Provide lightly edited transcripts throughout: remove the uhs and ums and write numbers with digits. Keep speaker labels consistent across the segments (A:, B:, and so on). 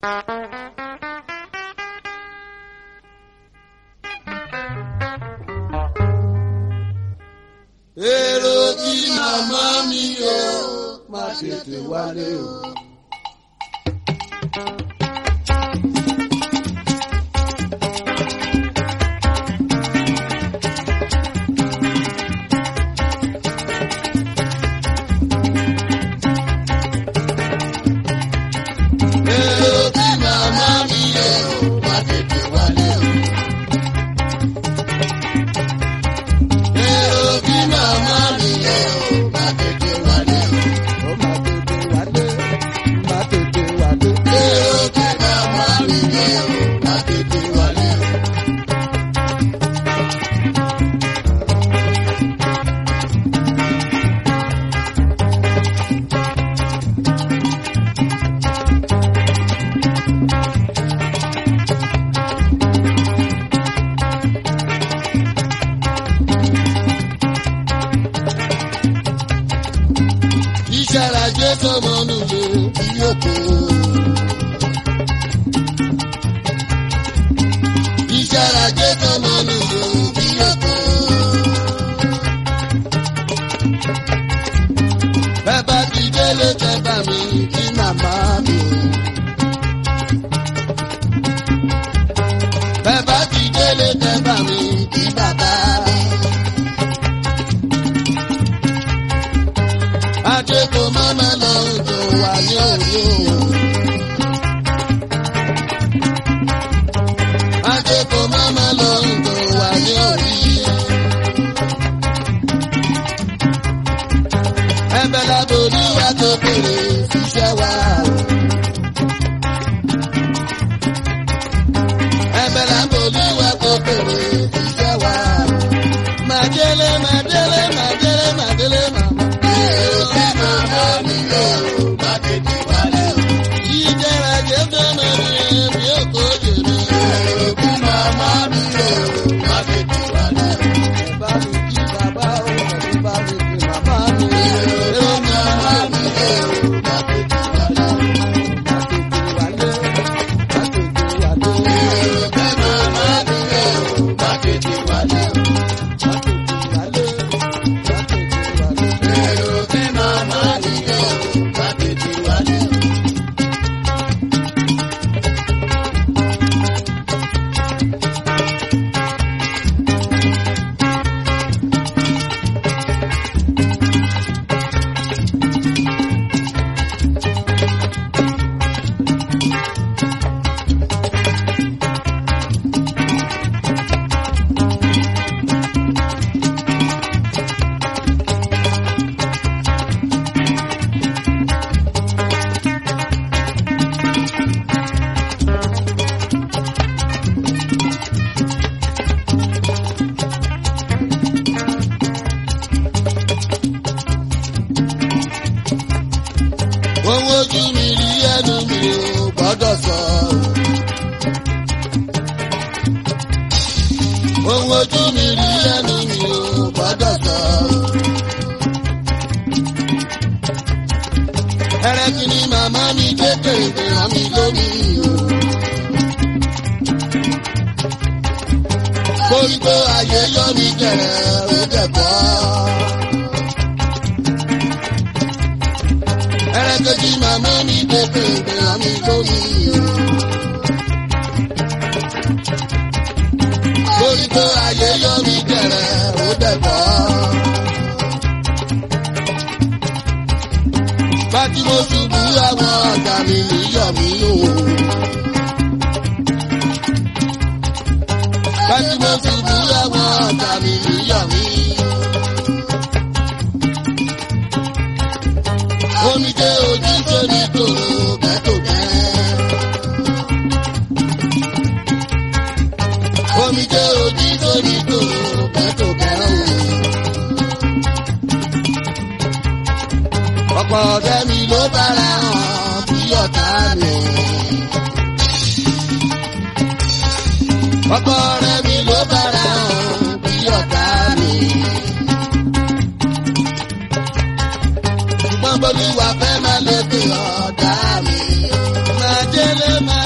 A: èrò tí màmá mi o má tètè wálé o. Ìṣàràjẹ́ sọmọ nùgbò ìyókù. Ìṣàràjẹ́ sọmọ nùgbò ìyókù. Bàbá ti délé tẹ́bà mi kí màmá mi. Bàbá ti délé tẹ́bà mi kí bàbá mi. Adéko mama lọ òjò wà ní òní o. Adéko mama lọ òjò wà ní òní. Ẹ̀bẹ̀ láborí wa tó bèrè ṣiṣẹ́ wa. Ẹ̀bẹ̀ láborí wa tó bèrè ṣiṣẹ́ wa. Màdélé màdélé màdélé màdélé màmá. Ohun ojú mi rí ẹnu mi ò gbọ́dọ̀ sọ. Ohun ojú mi rí ẹnu mi ò gbọ́dọ̀ sọ. Ẹrẹ́kì ni màmá mi kékeré hàn mí lómi o. Koríko ayé yọ mí kẹ̀rẹ̀ ó dẹ̀ bọ́. Ẹrẹ́kẹ́jì màmá mi kékeré hàn mí lómi o. Koríko ayé yọ mí kẹ̀rẹ̀ ó dẹ̀ bọ́. Bátí mo ṣubú àwọn ọ̀gá mi níyọ̀ mí o. Bátí mo ṣubú àwọn ọ̀gá mi níyọ̀ mí. Omi jẹ́ ojú sóní tòrò bẹ́tòbẹ́. Omi jẹ́ ojú sóní tòrò bẹ́tòbẹ́ o. Ọ̀pọ̀ ọ̀rẹ́ mi ló bára hàn bí ọ̀tá mi. Ọ̀pọ̀ ọ̀rẹ́ mi ló bára hàn bí ọ̀tá mi. Ṣùgbọ́n Bolúwa fẹ́ máa lè pè ọ̀tá mi. Màdélé máa.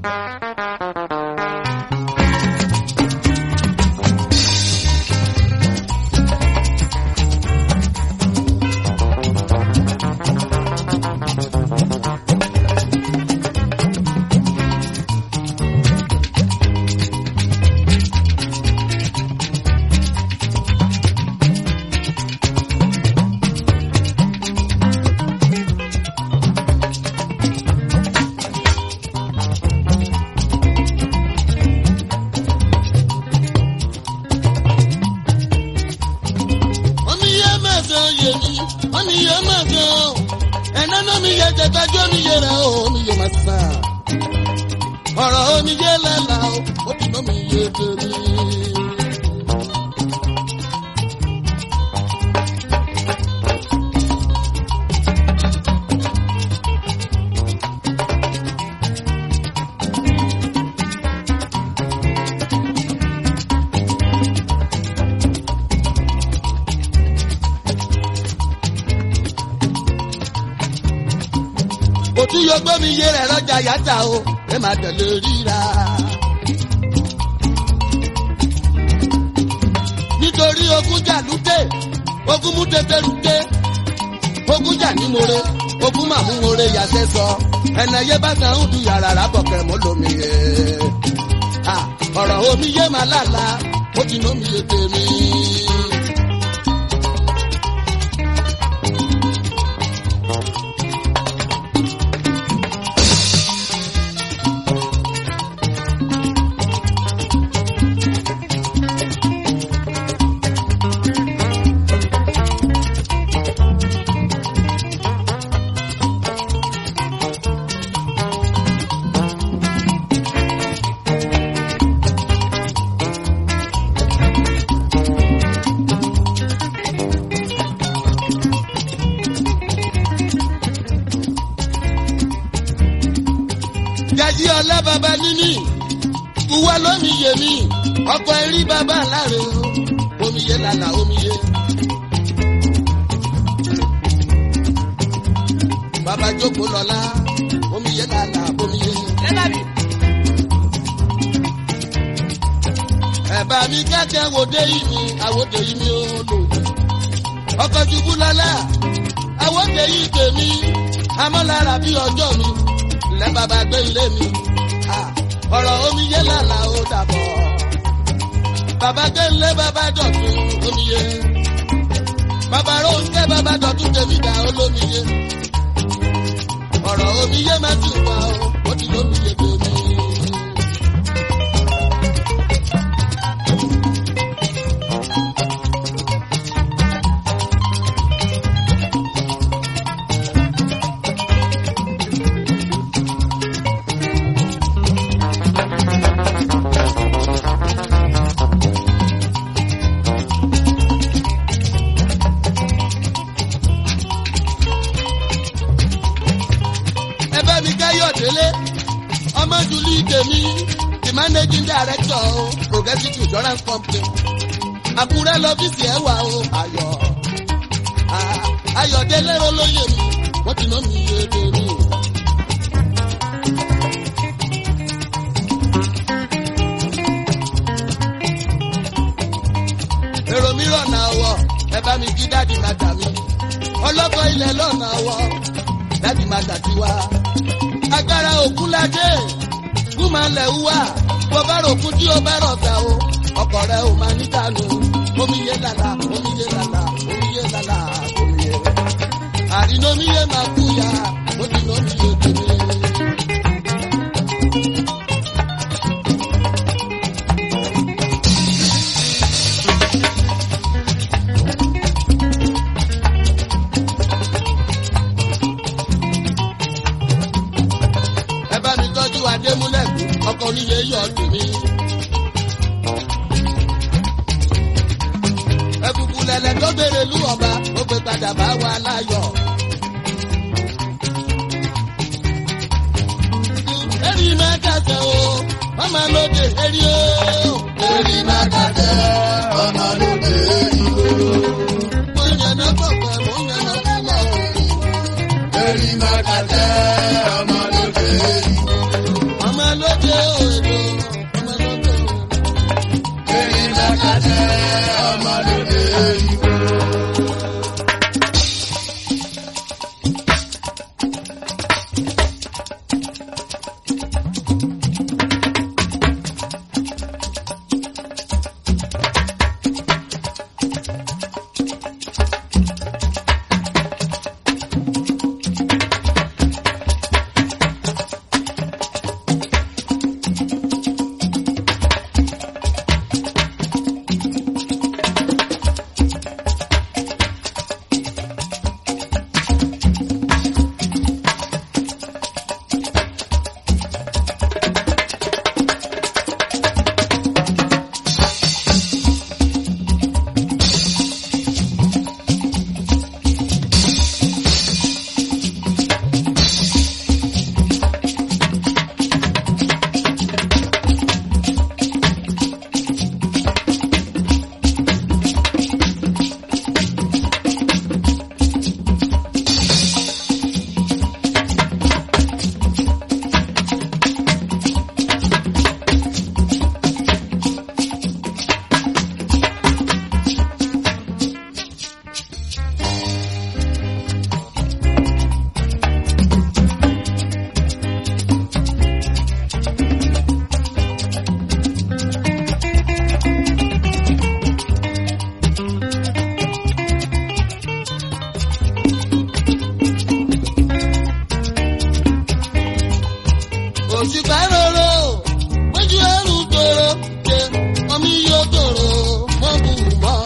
A: ọ̀rọ̀ omijé lálá o ó ti ná mi yé tèmi. òtún yóò gbọ́ mi yé rẹ̀ lọ́jà yàtà o ẹ máa tẹ̀lé ríra. nítorí ogun jà lúté ogun mú tètè lúté ogun jà ní more ogun mà mú more yàtẹ̀ sọ ẹnẹyẹ bá san ń du yàrá rábọ̀kẹ́ mọ́ lómi yẹ. ọ̀rọ̀ omi yé máa lálá ó ti ná mi yé tèmi. Jàjí ọlá bàbá níní, ìwọ lómi yé mi, ọkọ erí bàbá láre o, omiye lálá omiye. Bàbá jókòó lọ́lá, omiye lálá omiye. Ẹ̀bà mi kẹ́kẹ́ àwòdé yìí mi, àwòdé yìí mi ò lò. Ọkọ̀ ṣubú lọ́lá, àwòdé yìí tèmi, amọ́lára bí ọjọ́ mi. Lẹ́ bàbá gbé ilé mi, ọ̀rọ̀ omiyé lálá ó dàbọ̀. Bàbá gbé ilé bàbá dọ̀tún omiye. Bàbá Rónkẹ́ bàbá dọ̀tún tèmi dà olómiye. Ọ̀rọ̀ omiyé má ti wà ó ti lómiye tèmi. Ọmọ Julie Demi, the managing director o, Progressive Insurance Company. Àkúrẹ́ lọ́fíìsì ẹ̀ wà o, Ayọ̀délé olóyè mi, wọ́n ti ná mi yé tèmi. Èrò mi rọ̀nà ọwọ́, ẹ bá mi kí dáàdì màdà mi. Ọlọ́kọ̀ ilẹ̀ lọ́nà ọwọ́, dáàdì màdà ti wá. Agbára òkú ládé, kúmọ̀lẹ̀ wúwà, bó bá ròkú tí ó bá rọ̀gbà o, ọkọ̀ rẹ̀ ò máa ní dànù. Omiye lálá, omiye lálá, omiye lálá, omiye. Àrínomiye máa kú ya, ó ti ná mi yé tèmi. Adémúlẹ̀kù ọkọ̀ oníye yọ̀ tèmi. Ẹ̀bùkù lẹ̀lẹ̀ tó béèrè lú ọba, ó gbé padà bá wa láyọ̀. Eri máa kàtẹ́ o, ọmọ lóde eri o. Eri máa kàtẹ́, ọmọ lóde eri o. Mo yànnà kọ̀ọ̀kan, mo yànnà kúlọ̀ o. Eri máa kàtẹ́, ọmọ lóde eri o. Ọmọ lóde òṣìkà rorò mójú ẹrù tòrò ṣe omi yóò tòrò mọ́ bù mọ́.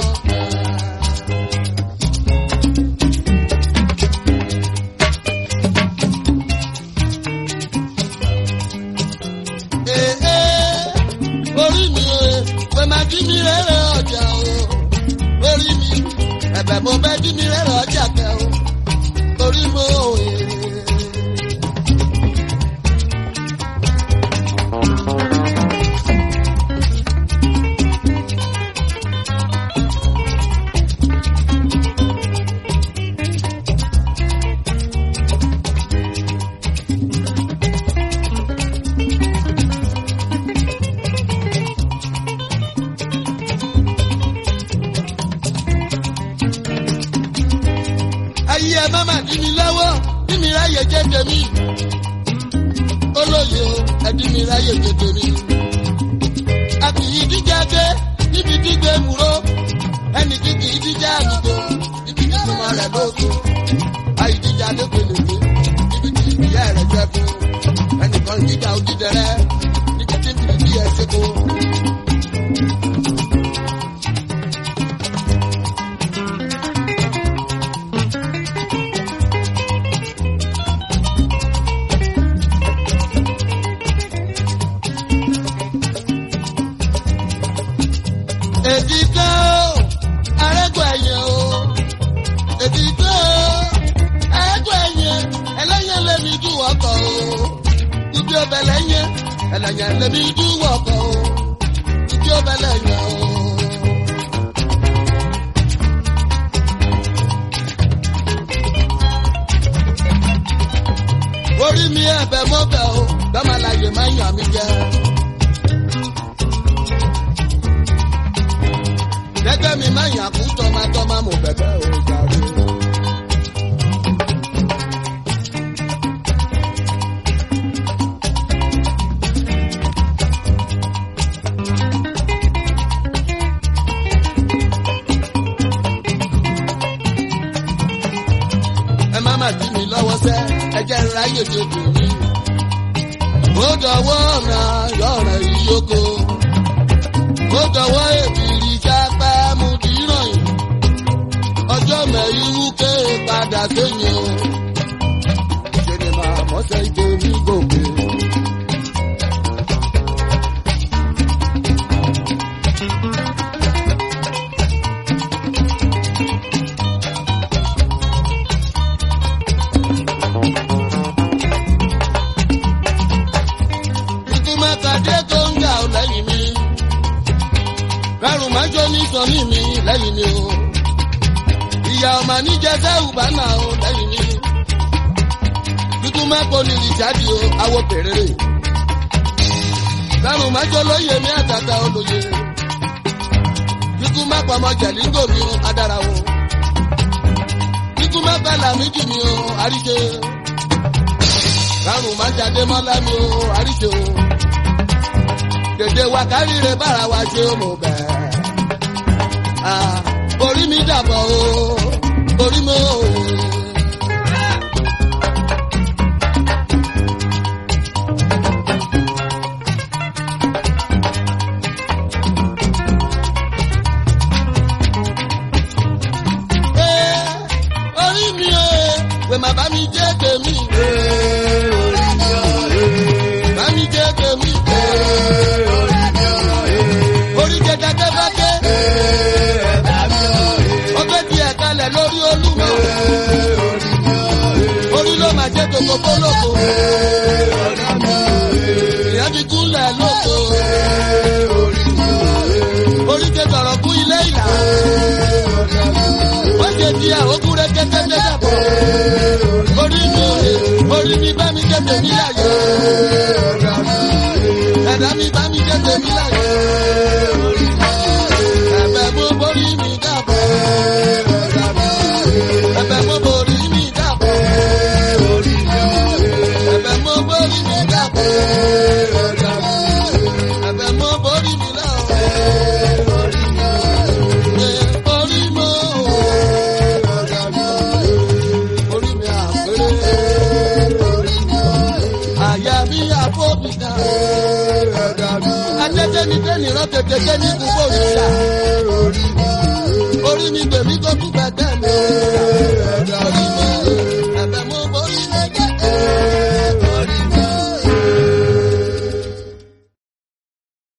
A: Orí mi o pé máa jí mi rẹ́rẹ́ ọjà o orí mi ẹ̀bẹ̀ mo bẹ́ jí mi rẹ́rẹ́ ọjà kẹ́ o orí mo èrè. Ayé ẹ má má dí mi lọ́wọ́ dí mi ráyè jẹ́ tèmi olóye o ẹ dí mi ráyè jẹ́ tèmi. A kì í díjà gbé níbi dígbé múró ẹnì kí kì í díjà àgùgbò níbi tí mo rẹ̀ lóko. Ayé díjà lókèlèké níbi tí ìyá rẹ̀ jẹ́ kó ẹnìkan díjà òdìdẹrẹ́ níbi tí bìbí ẹ̀ ṣe kó. Èdìgbò arẹ́gbẹ̀yẹ o, èdìgbò arẹ́gbẹ̀yẹ ẹlẹ́yẹ lẹ́mi jù wọ́kọ̀ o, ibi ọbẹ̀ lẹ́yẹ ẹlẹ́yẹ lẹ́mi jù wọ́kọ̀ o, ibi ọbẹ̀ lẹ́yẹ o. Orí mi ẹ̀bẹ̀ mọ́bẹ̀ o, dọ́màlàyé máa ń yàn mí jẹ. Gẹ́gẹ́ mi máa yàn kú tọ́mátọ́má mo bẹ̀bẹ̀ o jàre. Ẹ má má dí mi lọ́wọ́ sẹ́, ẹ jẹ́ ráyè tó dùn mí. Ó dọ̀wọ́ ọ̀nà yọ̀ọ̀rẹ̀ ìyókò. Ó dọ̀wọ́ èbìrì jápá mú dìíràn yìí. Ọjọ́ mẹ́rìnwó ké padà sẹ́yìn o. Ṣé ni màá mọ́sẹ̀ ìgbé mi gòkè? Ìtumọ̀kadé tó ń jà ọ́ lẹ́yìn mi. Rárùn májọ́ ní sọ́ní mi lẹ́yìn mi o. Ìyá ọmọ níjẹ́sẹ́ ìbánà o lẹ́yìn mi. Tuntun mẹ́kọ ní ìṣáàdì o, awo pèrèrè. Rárùn májọ́ lóye mi àtàtà olóye. Tuntun mẹ́kọ ọmọ jẹ̀língò mi o, adára o. Tuntun mẹ́kọ làmídì mi o, àríṣe. Rárùn májáde mọ́lá mi o, àríṣe o. Dèdè wa káríre bára wa ṣe ó mọ̀ bẹ́ẹ̀. Orí mi dàbọ̀ o, orí mi ò. Orí mi ò, wẹ̀ má bá mi jẹ́ tèmi. Orí mi ò, bá mi jẹ́ tèmi. Orí jẹjẹrẹ bá dé. Ọgbẹ́ ti ẹ̀ka lẹ̀ lórí Olúmọ. Orí ló máa jẹ́ tòkòtò lóko. Ìyá ti kúnlẹ̀ lóko. Orí jẹ sọ̀rọ̀ fún ilé ìlà. Wọ́n ṣe di àwòkú rẹ̀ kẹ́kẹ́ dàbọ̀. Orí mi bá mi jẹ́ tèmi láyé. Ẹ̀dá mi bá mi jẹ́ tèmi láyé. Ẹ̀bẹ̀ mo borí mi dàbọ̀. Ẹ̀bẹ̀ mo borí mi dàbọ̀. Ẹ̀bẹ̀ mo borí mi dàbọ̀. Ẹ̀bẹ̀ mo borí mi láwọ̀. Orí mo orí mi àpérè. Àyà mi àpérè. fóònù náà. Adéjẹ́ ni Dénìrán tètè dé ní gbogbo òrìṣà.